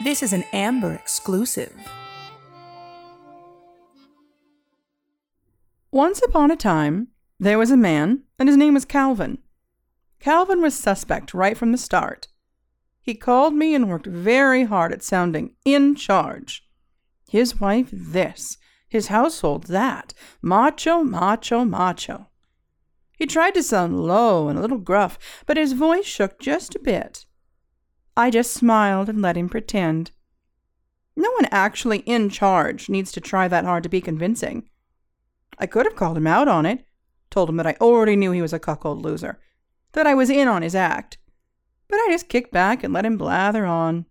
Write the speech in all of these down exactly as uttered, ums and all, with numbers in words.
This is an Amber exclusive. Once upon a time, there was a man, and his name was Calvin. Calvin was suspect right from the start. He called me and worked very hard at sounding in charge. His wife this, his household that, macho, macho, macho. He tried to sound low and a little gruff, but his voice shook just a bit. I just smiled and let him pretend. No one actually in charge needs to try that hard to be convincing. I could have called him out on it, told him that I already knew he was a cuckold loser, that I was in on his act, but I just kicked back and let him blather on.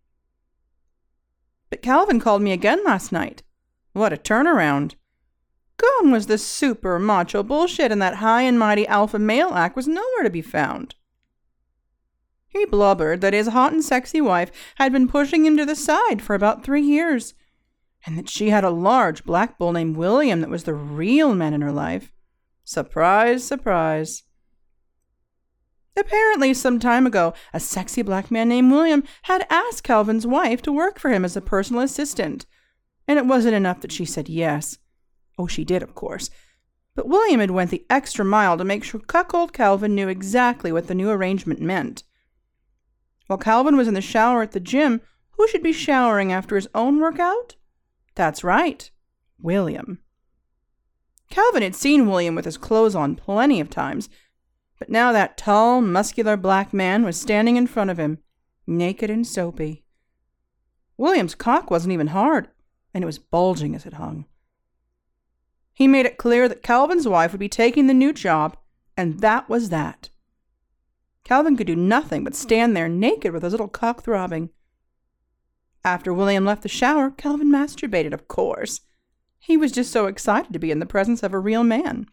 But Calvin called me again last night. What a turnaround. Gone was the super macho bullshit, and that high and mighty alpha male act was nowhere to be found. He blubbered that his hot and sexy wife had been pushing him to the side for about three years, and that she had a large black bull named William that was the real man in her life. Surprise, surprise. Apparently, some time ago, a sexy black man named William had asked Calvin's wife to work for him as a personal assistant, and it wasn't enough that she said yes. Oh, she did, of course. But William had went the extra mile to make sure cuckold Calvin knew exactly what the new arrangement meant. While Calvin was in the shower at the gym, who should be showering after his own workout? That's right, William. Calvin had seen William with his clothes on plenty of times, but now that tall, muscular black man was standing in front of him, naked and soapy. William's cock wasn't even hard, and it was bulging as it hung. He made it clear that Calvin's wife would be taking the new job, and that was that. Calvin could do nothing but stand there naked with his little cock throbbing. After William left the shower, Calvin masturbated, of course. He was just so excited to be in the presence of a real man.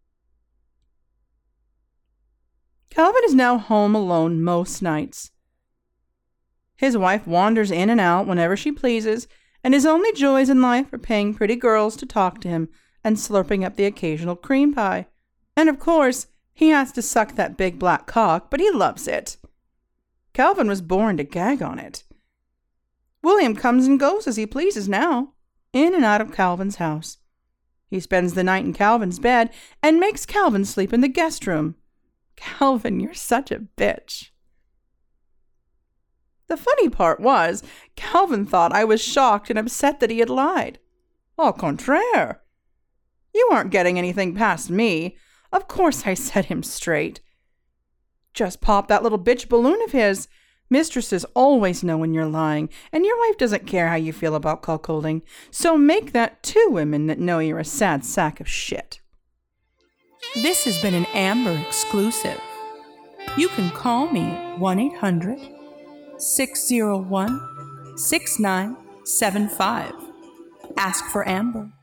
Calvin is now home alone most nights. His wife wanders in and out whenever she pleases, and his only joys in life are paying pretty girls to talk to him and slurping up the occasional cream pie. And of course, he has to suck that big black cock, but he loves it. Calvin was born to gag on it. William comes and goes as he pleases now, in and out of Calvin's house. He spends the night in Calvin's bed and makes Calvin sleep in the guest room. Calvin, you're such a bitch. The funny part was, Calvin thought I was shocked and upset that he had lied. Au contraire. You aren't getting anything past me. Of course I set him straight. Just pop that little bitch balloon of his. Mistresses always know when you're lying, and your wife doesn't care how you feel about cuckolding. So make that two women that know you're a sad sack of shit. This has been an Amber exclusive. You can call me one eight hundred, six oh one, six nine seven five. Ask for Amber.